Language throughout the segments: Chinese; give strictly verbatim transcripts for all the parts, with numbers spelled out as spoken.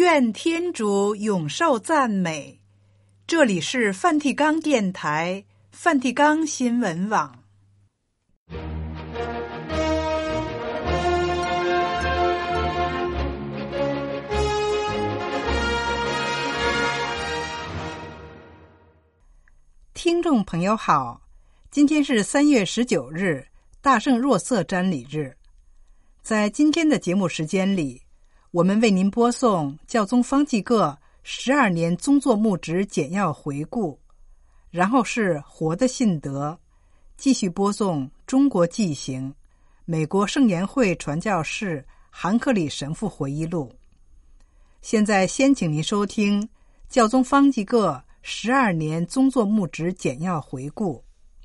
愿天主永受赞美。这里是梵蒂冈电台、梵蒂冈新闻网。听众朋友好，今天是三月十九日，大圣若瑟瞻礼日。在今天的节目时间里，我们为您播送教宗方济各十二年宗座牧职简要回顾，然后是活的信德，继续播送中国纪行，美国圣言会传教士韩克里神父回忆录。现在先请您收听教宗方济各十二年宗座牧职简要回顾。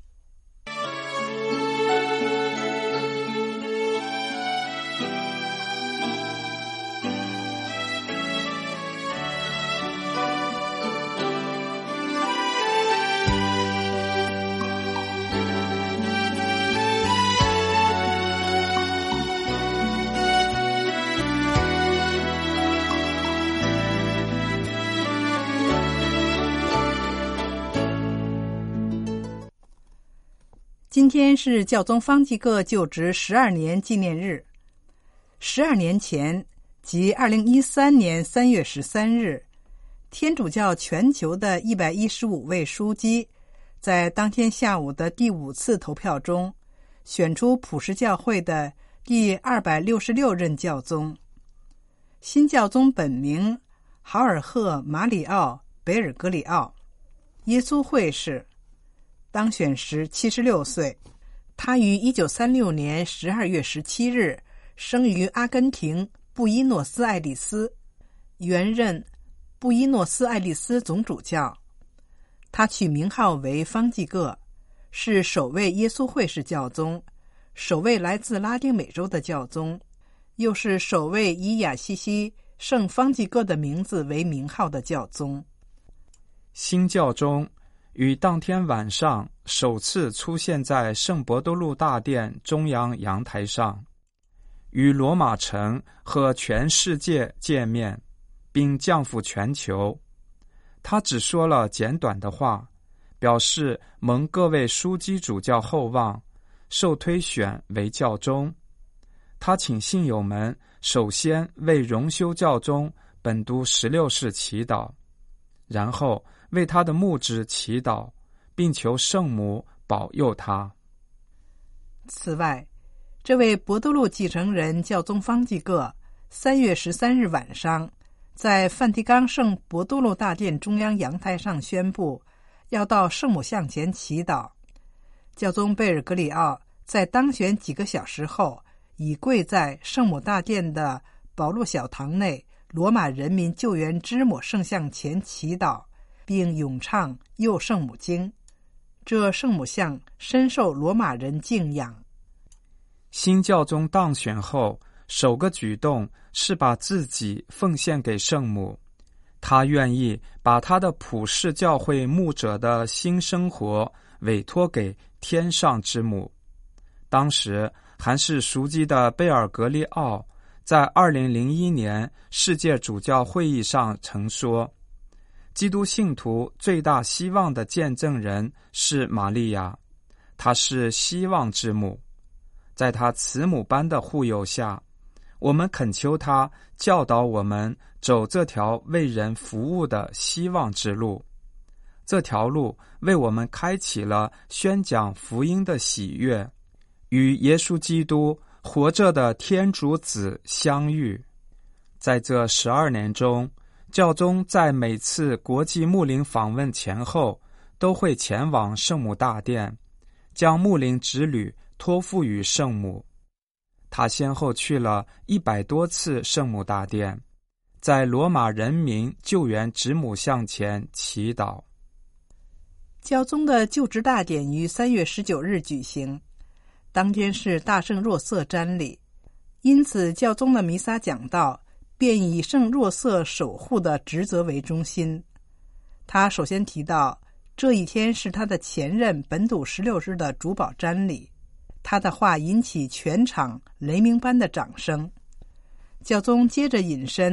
今天是教宗方济各就职十二年纪念日。十二年前，即二零一三年三月十三日，天主教全球的一百一十五位枢机在当天下午的第五次投票中，选出普世教会的第二百六十六任教宗。新教宗本名豪尔赫·马里奥·贝尔格里奥，耶稣会士，当选时七十六岁。他于一九三六年十二月十七日生于阿根廷布宜诺斯艾利斯，原任布宜诺斯艾利斯总主教。他取名号为方济各，是首位耶稣会士教宗，首位来自拉丁美洲的教宗，又是首位以亚西西圣方济各的名字为名号的教宗。 新教宗于当天晚上首次出现在圣伯多禄大殿中央阳台上，与罗马城和全世界见面，并降服全球。他只说了简短的话，表示蒙各位枢机主教厚望，受推选为教宗。他请信友们首先为荣休教宗本笃十六世祈祷，然后为他的牧职祈祷，并求圣母保佑他。 此外，这位伯多禄继承人教宗方济各三月十三日晚上在梵蒂冈圣伯多禄大殿中央阳台上宣布要到圣母像前祈祷。教宗贝尔格里奥在当选几个小时后，已跪在圣母大殿的保禄小堂内罗马人民救援之母圣像前祈祷，并咏唱右圣母经。这圣母像深受罗马人敬仰。 新教宗当选后，首个举动是把自己奉献给圣母。他愿意把他的普世教会牧者的新生活委托给天上之母。当时还是枢机的贝尔格利奥在二零零一年世界主教会议上曾说，基督信徒最大希望的见证人是玛利亚，她是希望之母。在她慈母般的护佑下，我们恳求她教导我们走这条为人服务的希望之路。这条路为我们开启了宣讲福音的喜悦，与耶稣基督活着的天主子相遇。在这十二年中，教宗在每次国际牧灵访问前后都会前往圣母大殿，将牧灵之旅托付于圣母。他先后去了一百多次圣母大殿，在罗马人民救援之母像前祈祷。 教宗的就职大典于三月十九日举行，当天是大圣若瑟瞻礼，因此教宗的弥撒讲道便以圣若瑟守护的职责为中心。他首先提到，这一天是他的前任本笃十六世的主保瞻礼，他的话引起全场雷鸣般的掌声。教宗接着引申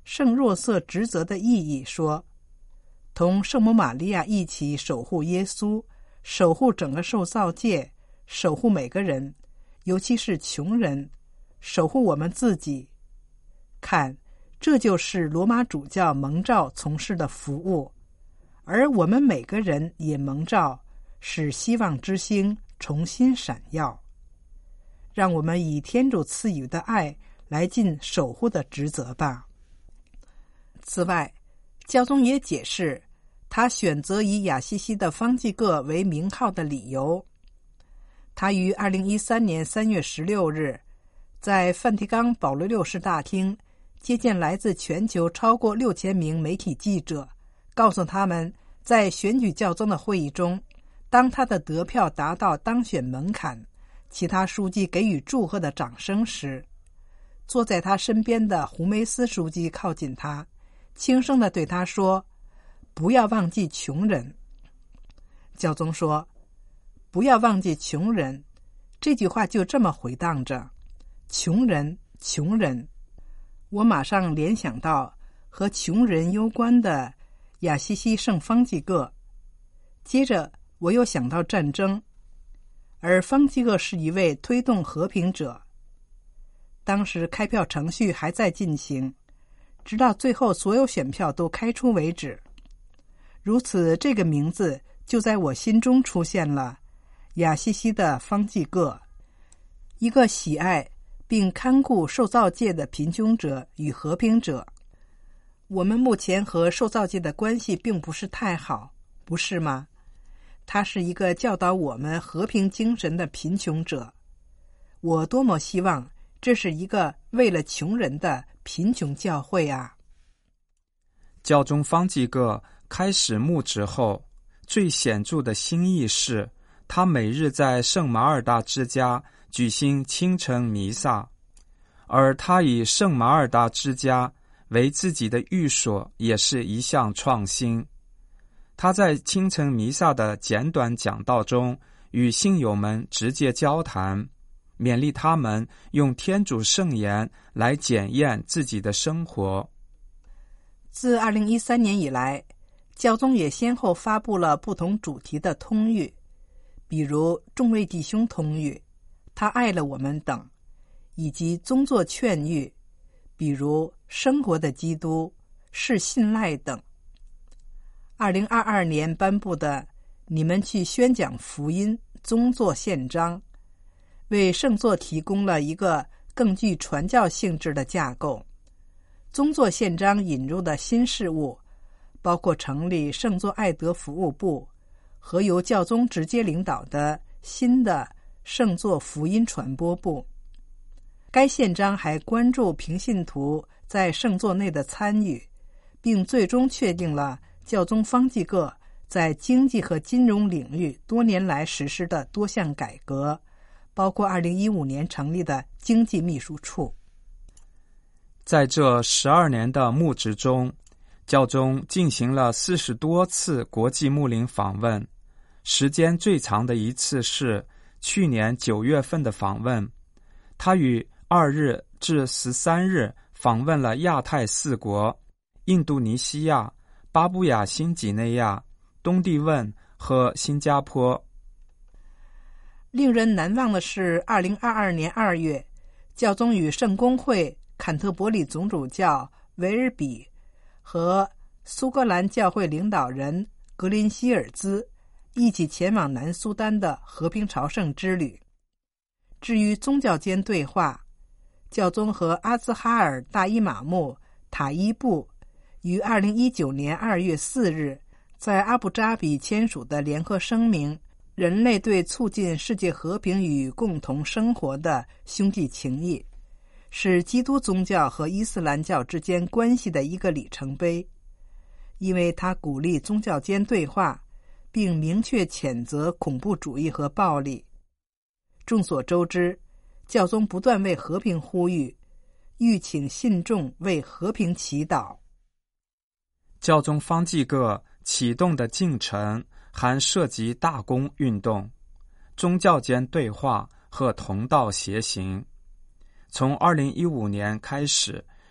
圣若瑟职责的意义说，同圣母玛利亚一起守护耶稣，守护整个受造界，守护每个人，尤其是穷人，守护我们自己。看，这就是罗马主教蒙召从事的服务，而我们每个人也蒙召使希望之星重新闪耀。让我们以天主赐予的爱来尽守护的职责吧。此外，教宗也解释他选择以亚西西的方济各为名号的理由。他于二零一三年三月十六日在梵蒂冈保罗六世大厅接见来自全球超过六千名媒体记者，告诉他们，在选举教宗的会议中，当他的得票达到当选门槛，其他书记给予祝贺的掌声时，坐在他身边的胡梅斯书记靠近他，轻声地对他说，不要忘记穷人。教宗说，不要忘记穷人，这句话就这么回荡着，穷人，穷人。我马上联想到和穷人攸关的亚西西圣方济各，接着我又想到战争，而方济各是一位推动和平者。当时开票程序还在进行，直到最后所有选票都开出为止。如此，这个名字就在我心中出现了，亚西西的方济各，一个喜爱并看顾受造界的贫穷者与和平者。我们目前和受造界的关系并不是太好，不是吗？他是一个教导我们和平精神的贫穷者。我多么希望这是一个为了穷人的贫穷教会啊！ 教宗方济各开始牧职后，最显著的新意是，他每日在圣马尔大之家举行清晨弥撒，而他以圣马尔大之家为自己的寓所也是一项创新。他在清晨弥撒的简短讲道中与信友们直接交谈，勉励他们用天主圣言来检验自己的生活。 自二零一三年以来，教宗也先后发布了不同主题的通谕，比如众位弟兄通谕、他爱了我们等，以及宗座劝谕，比如生活的基督、是信赖等。二零二二年颁布的你们去宣讲福音宗座宪章，为圣座提供了一个更具传教性质的架构。宗座宪章引入的新事务包括成立圣座爱德服务部和由教宗直接领导的新的圣座福音传播部。该宪章还关注平信徒在圣座内的参与，并最终确定了教宗方济各在经济和金融领域多年来实施的多项改革，包括二零一五年成立的经济秘书处。 在这十二年的牧职中，教宗进行了四十多次国际牧灵访问，时间最长的一次是去年九月份的访问。他于二日至十三日访问了亚太四国、印度尼西亚、巴布亚新几内亚、东帝汶和新加坡。 令人难忘的是，二零二二年二月，教宗与圣公会坎特伯里总主教维尔比和苏格兰教会领导人格林希尔兹一起前往南苏丹的和平朝圣之旅。至于宗教间对话，教宗和阿兹哈尔大伊玛目塔伊布于二零一九年二月四日在阿布扎比签署的联合声明，人类对促进世界和平与共同生活的兄弟情谊，是基督宗教和伊斯兰教之间关系的一个里程碑，因为它鼓励宗教间对话，并明确谴责恐怖主义和暴力。众所周知，教宗不断为和平呼吁，欲请信众为和平祈祷。 教宗方济各启动的进程还涉及大公运动、宗教间对话和同道协行。从二零一五年开始，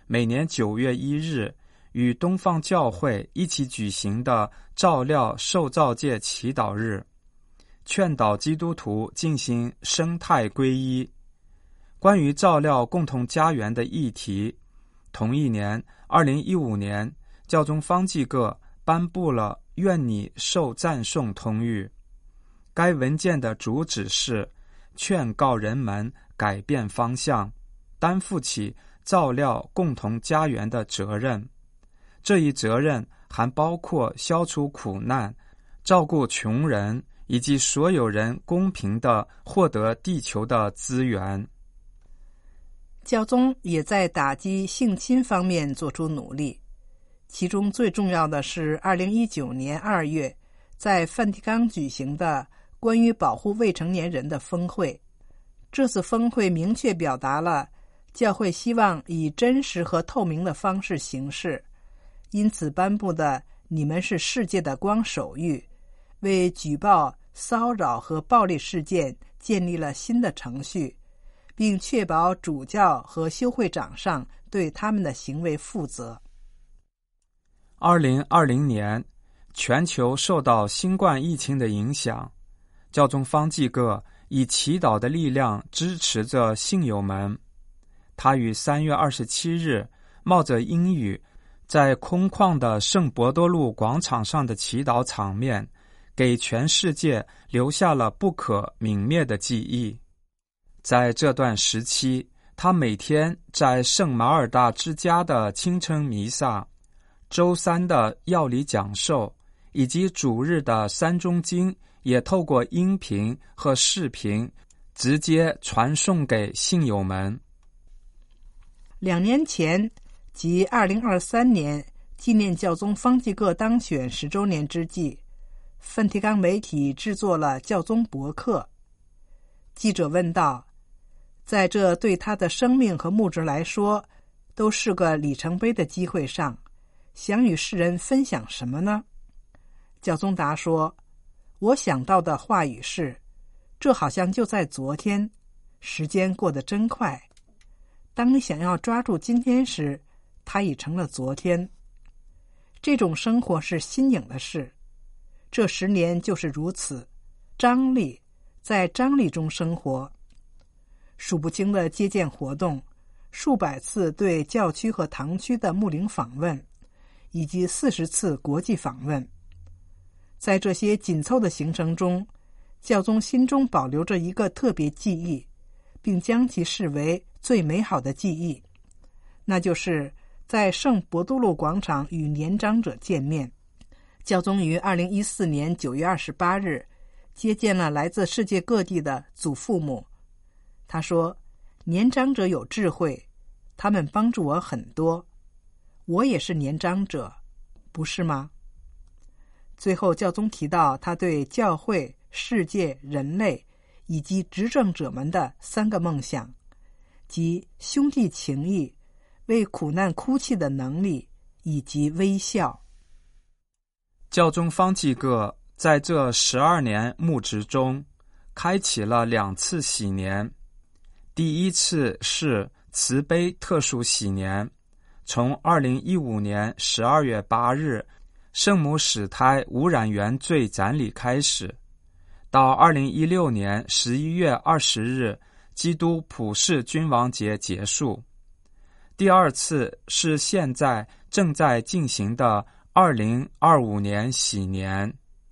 每年九月一日与东方教会一起举行的照料受造界祈祷日，劝导基督徒进行生态皈依。关于照料共同家园的议题，同一年二零一五年教宗方济各颁布了愿你受赞颂通谕。该文件的主旨是劝告人们改变方向，担负起照料共同家园的责任。这一责任还包括消除苦难、照顾穷人，以及所有人公平地获得地球的资源。 教宗也在打击性侵方面做出努力，其中最重要的是二零一九年二月在梵蒂冈举行的关于保护未成年人的峰会。这次峰会明确表达了教会希望以真实和透明的方式行事，因此颁布的你们是世界的光手谕为举报骚扰和暴力事件建立了新的程序，并确保主教和修会长上对他们的行为负责。 二零二零年，全球受到新冠疫情的影响，教宗方济各以祈祷的力量支持着信友们。他于三月二十七日冒着阴雨，在空旷的圣伯多禄广场上的祈祷场面，给全世界留下了不可泯灭的记忆。在这段时期，他每天在圣马尔大之家的清晨弥撒、周三的药理讲授以及主日的三中经也透过音频和视频直接传送给信友们。 两年前，即二零二三年，纪念教宗方济各当选十周年之际，梵蒂冈媒体制作了教宗博客。记者问道，在这对他的生命和牧职来说都是个里程碑的机会上，想与世人分享什么呢？教宗答说，我想到的话语是，这好像就在昨天，时间过得真快。当你想要抓住今天时，它已成了昨天。这种生活是新颖的事，这十年就是如此，张力，在张力中生活。数不清的接见活动，数百次对教区和堂区的牧灵访问，以及四十次国际访问。在这些紧凑的行程中，教宗心中保留着一个特别记忆，并将其视为最美好的记忆，那就是在圣伯多禄广场与年长者见面。教宗于二零一四年九月二十八日接见了来自世界各地的祖父母。他说，年长者有智慧，他们帮助我很多，我也是年长者，不是吗？最后，教宗提到他对教会、世界、人类以及执政者们的三个梦想，即兄弟情谊、为苦难哭泣的能力以及微笑。 教宗方济各在这十二年牧职中开启了两次喜年。第一次是慈悲特殊喜年，从二零一五年十二月八日圣母使胎污染原罪展礼开始，到二零一六年十一月二十日基督普世君王节结束。第二次是现在正在进行的二零二五年喜年。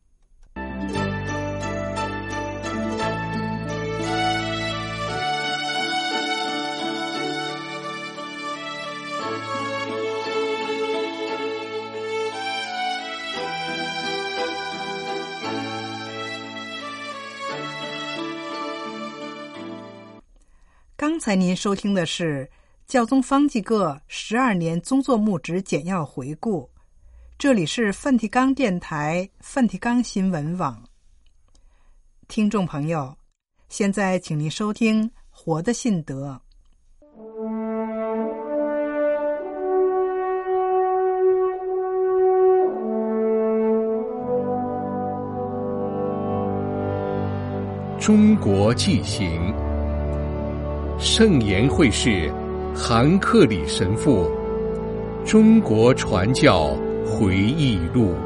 刚才您收听的是教宗方济各十二年宗座牧职简要回顾，这里是梵蒂冈电台梵蒂冈新闻网。听众朋友，现在请您收听活的信德。 中国纪行圣言会士韩克里神父中国传教回忆录。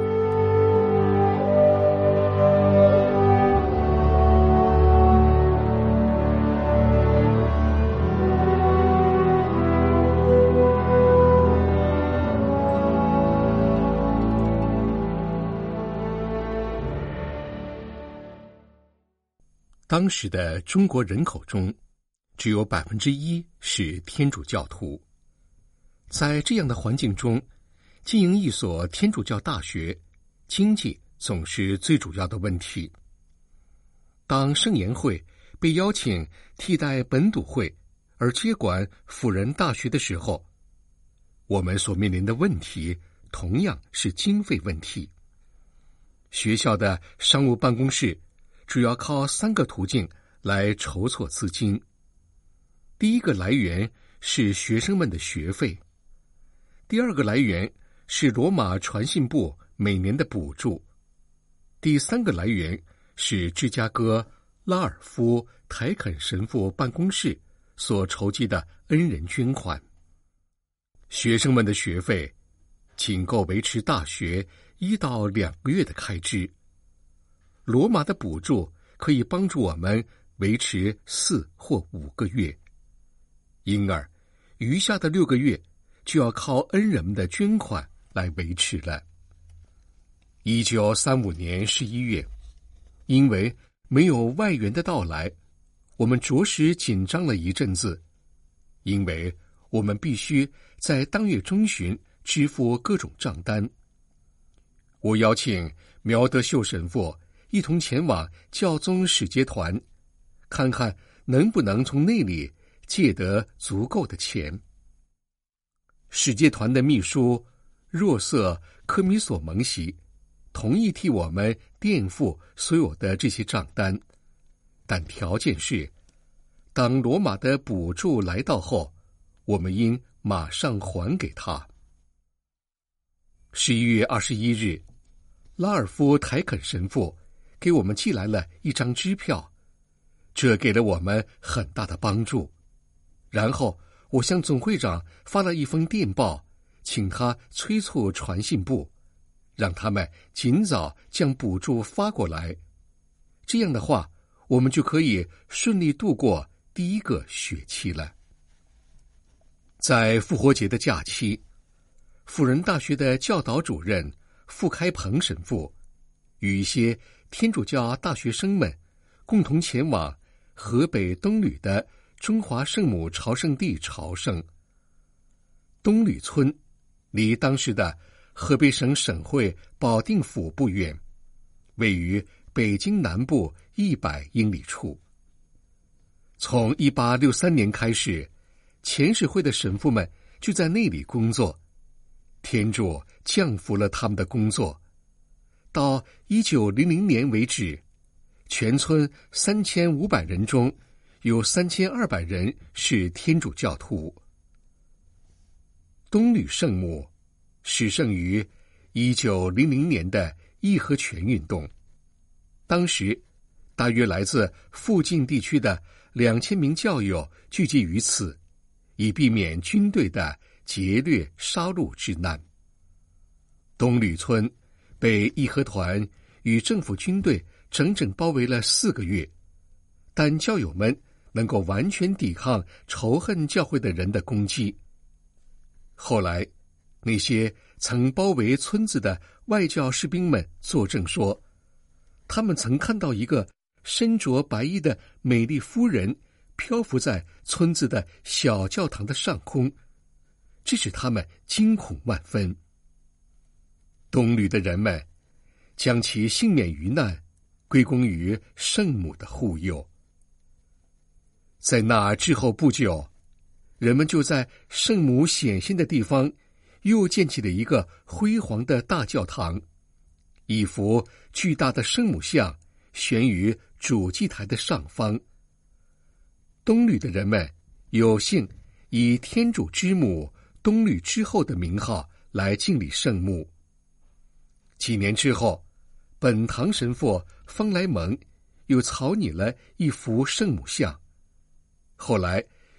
当时的中国人口中，只有百分之一是天主教徒。在这样的环境中，经营一所天主教大学，经济总是最主要的问题。当圣言会被邀请替代本笃会而接管辅仁大学的时候，我们所面临的问题同样是经费问题。学校的商务办公室主要靠三个途径来筹措资金。第一个来源是学生们的学费，第二个来源是罗马传信部每年的补助，第三个来源是芝加哥拉尔夫·台肯神父办公室所筹集的恩人捐款。学生们的学费仅够维持大学一到两个月的开支，罗马的补助可以帮助我们维持四或五个月，因而余下的六个月就要靠恩人们的捐款来维持了。一九三五年十一月，因为没有外援的到来，我们着实紧张了一阵子，因为我们必须在当月中旬支付各种账单。我邀请苗德秀神父一同前往教宗使节团，看看能不能从那里借得足够的钱。使节团的秘书若瑟科米索蒙西同意替我们垫付所有的这些账单，但条件是，当罗马的补助来到后，我们应马上还给他。十一月二十一日，拉尔夫·台肯神父给我们寄来了一张支票，这给了我们很大的帮助。然后我向总会长发了一封电报，请他催促传信部，让他们尽早将补助发过来。这样的话，我们就可以顺利度过第一个学期了。在复活节的假期，辅仁大学的教导主任傅开鹏神父与一些天主教大学生们共同前往河北东吕的中华圣母朝圣地朝圣。东吕村离当时的河北省省会保定府不远，位于北京南部一百英里处。从一八六三年开始，前使会的神父们就在那里工作，天主降福了他们的工作。到一九零零年为止，全村三千五百人中有三千二百人是天主教徒。东吕圣母始圣于一九零零年的义和拳运动，当时大约来自附近地区的两千名教友聚集于此，以避免军队的劫掠杀戮之难。东吕村被义和团与政府军队整整包围了四个月，但教友们能够完全抵抗仇恨教会的人的攻击。后来，那些曾包围村子的外教士兵们作证说，他们曾看到一个身着白衣的美丽夫人漂浮在村子的小教堂的上空，这使他们惊恐万分。东吕的人们将其幸免于难归功于圣母的护佑。在那之后不久，人们就在圣母显现的地方又建起了一个辉煌的大教堂，一幅巨大的圣母像悬于主祭台的上方。东吕的人们有幸以天主之母东吕之后的名号来敬礼圣母。几年之后，本堂神父方莱蒙又草拟了一幅圣母像，后来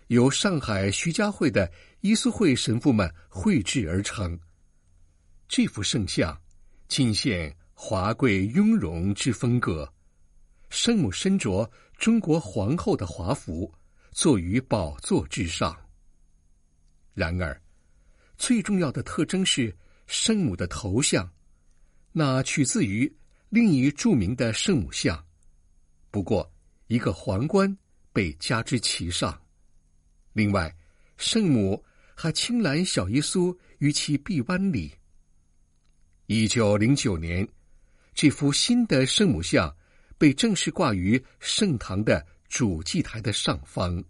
由上海徐家汇的伊苏会神父们绘制而成。这幅圣像尽显华贵雍容之风格，圣母身着中国皇后的华服，坐于宝座之上。然而，最重要的特征是圣母的头像，那取自于另一著名的圣母像，不过一个皇冠被加之其上。另外，圣母还轻揽小耶稣于其臂弯里。一九零九年，这幅新的圣母像被正式挂于圣堂的主祭台的上方。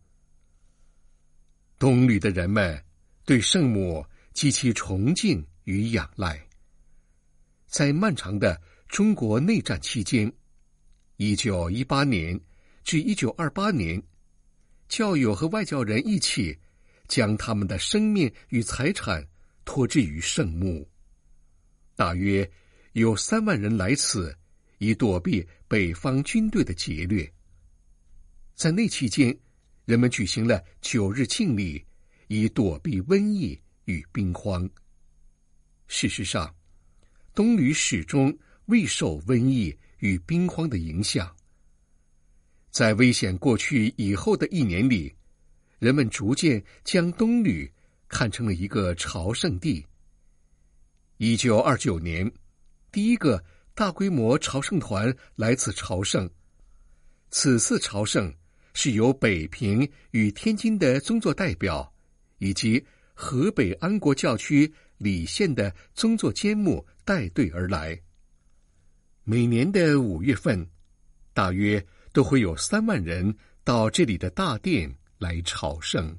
东吕的人们对圣母极其崇敬与仰赖。在漫长的中国内战期间，一九一八年至一九二八年，教友和外教人一起将他们的生命与财产托置于圣墓。大约有三万人来此，以躲避北方军队的劫掠。在那期间，人们举行了九日敬礼，以躲避瘟疫与兵荒。事实上，东吕始终未受瘟疫与兵荒的影响。在危险过去以后的一年里，人们逐渐将东吕看成了一个朝圣地。一九二九年，第一个大规模朝圣团来此朝圣。此次朝圣是由北平与天津的宗座代表，以及河北安国教区礼县的宗座监牧带队而来。每年的五月份，大约都会有三万人到这里的大殿来朝圣。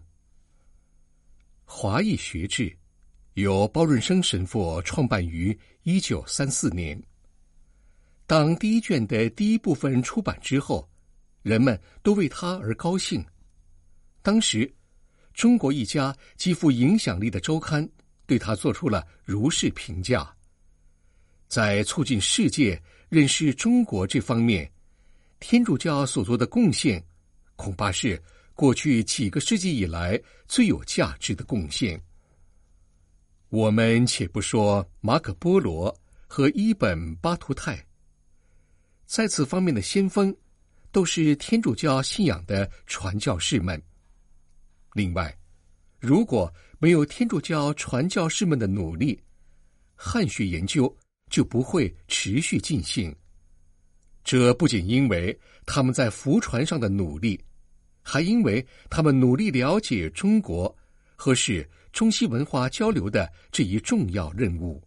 华裔学制由包润生神父创办于一九三四年。当第一卷的第一部分出版之后，人们都为他而高兴。当时，中国一家极富影响力的周刊对他做出了如是评价：在促进世界认识中国这方面，天主教所做的贡献，恐怕是过去几个世纪以来最有价值的贡献。我们且不说马可波罗和伊本巴图泰，在此方面的先锋都是天主教信仰的传教士们。另外，如果没有天主教传教士们的努力，汉学研究就不会持续进行。这不仅因为他们在福传上的努力，还因为他们努力了解中国和使中西文化交流的这一重要任务。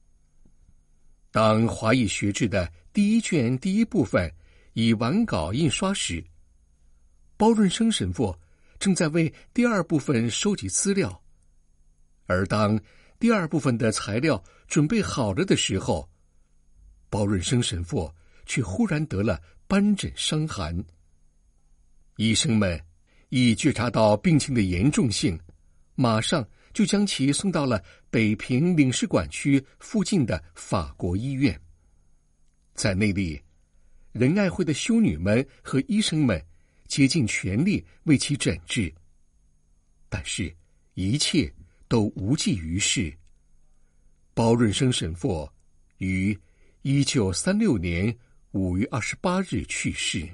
当华裔学制的第一卷第一部分已完稿印刷时，包润生神父正在为第二部分收集资料。而当第二部分的材料准备好了的时候，包润生神父却忽然得了斑疹伤寒。医生们已觉察到病情的严重性，马上就将其送到了北平领事馆区附近的法国医院。在那里，仁爱会的修女们和医生们竭尽全力为其诊治，但是一切都无济于事。包润生神父于一九三六年五月二十八日去世。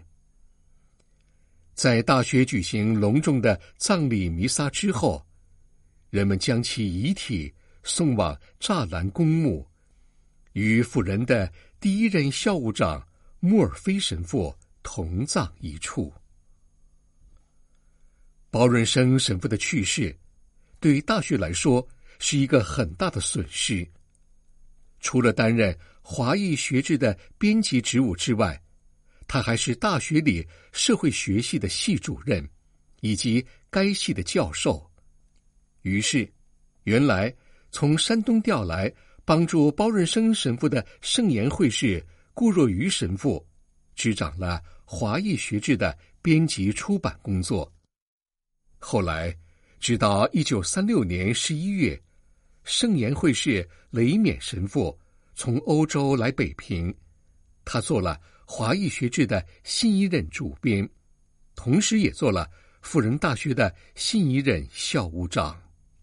在大学举行隆重的葬礼弥撒之后，人们将其遗体送往栅栏公墓，与辅仁的第一任校务长穆尔菲神父同葬一处。包润生神父的去世对大学来说是一个很大的损失。除了担任华裔学制的编辑职务之外，他还是大学里社会学系的系主任，以及该系的教授。于是，原来从山东调来帮助包润生神父的圣言会士顾若愚神父，执掌了华裔学制的编辑出版工作。后来，直到一九三六年十一月，圣言会士雷冕神父从欧洲来北平，他做了华裔学制的新一任主编，同时也做了辅仁大学的新一任校务长。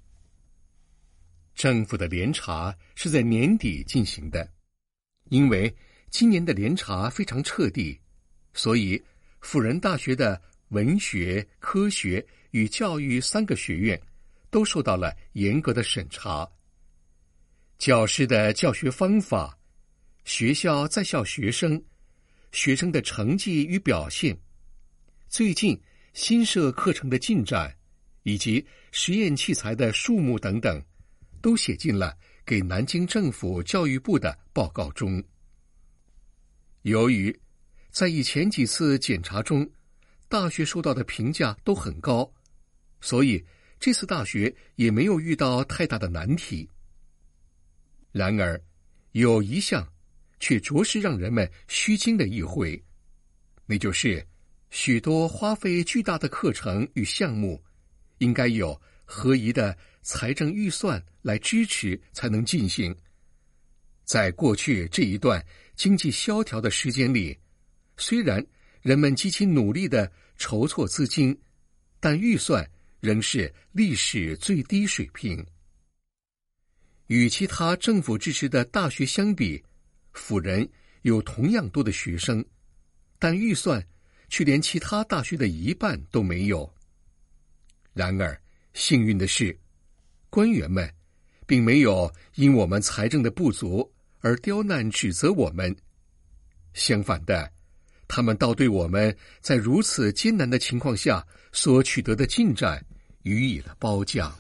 政府的联查是在年底进行的，因为今年的联查非常彻底，所以辅仁大学的文学、科学与教育三个学院都受到了严格的审查。教师的教学方法、学校在校学生、学生的成绩与表现、最近新设课程的进展以及实验器材的数目等等，都写进了给南京政府教育部的报告中。由于在以前几次检查中，大学受到的评价都很高，所以这次大学也没有遇到太大的难题。然而，有一项却着实让人们虚惊的一回，那就是许多花费巨大的课程与项目，应该有合宜的财政预算来支持才能进行。在过去这一段经济萧条的时间里，虽然人们极其努力地筹措资金，但预算仍是历史最低水平。与其他政府支持的大学相比，辅仁有同样多的学生，但预算却连其他大学的一半都没有。然而，幸运的是，官员们并没有因我们财政的不足而刁难指责我们，相反的，他们倒对我们在如此艰难的情况下所取得的进展予以了褒奖。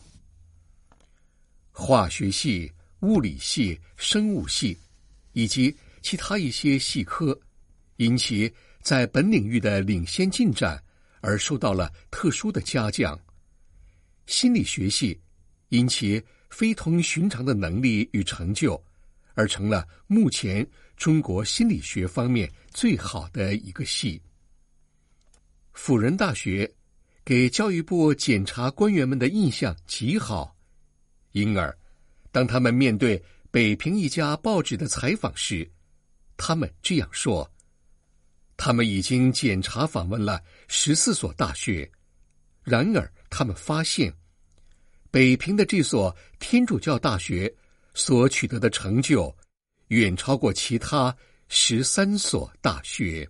化学系、物理系、生物系以及其他一些系科，因其在本领域的领先进展而受到了特殊的嘉奖。心理学系因其非同寻常的能力与成就，而成了目前中国心理学方面最好的一个系。辅仁大学给教育部检察官员们的印象极好，因而当他们面对北平一家报纸的采访时，他们这样说：他们已经检查访问了十四所大学，然而他们发现北平的这所天主教大学所取得的成就远超过其他十三所大学。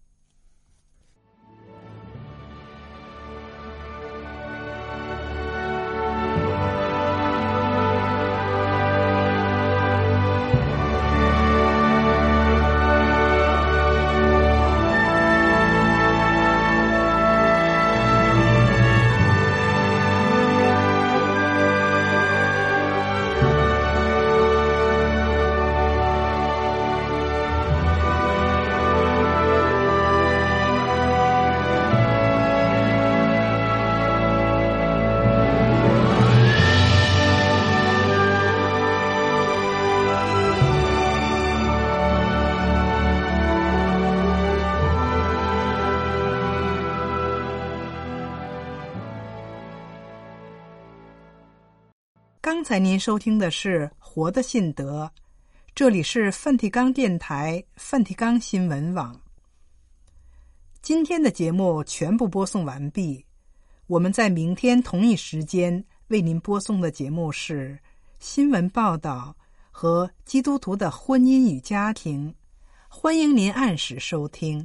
刚才您收听的是《活的信德》，这里是梵蒂冈电台梵蒂冈新闻网。今天的节目全部播送完毕，我们在明天同一时间为您播送的节目是新闻报道和基督徒的婚姻与家庭，欢迎您按时收听。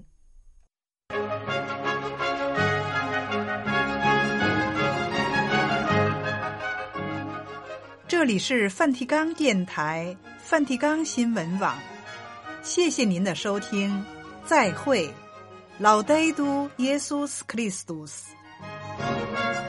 这里是梵蒂冈电台梵蒂冈新闻网，谢谢您的收听，再会。Laudetur Jesus Christus。